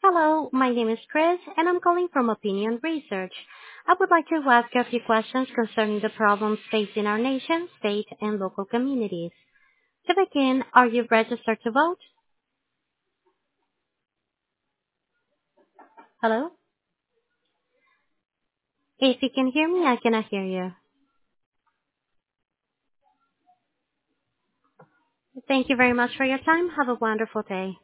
Hello, my name is Chris, and I'm calling from Opinion Research. I would like to ask a few questions concerning the problems facing our nation, state, and local communities. To begin, are you registered to vote? Hello? If you can hear me, I cannot hear you. Thank you very much for your time. Have a wonderful day.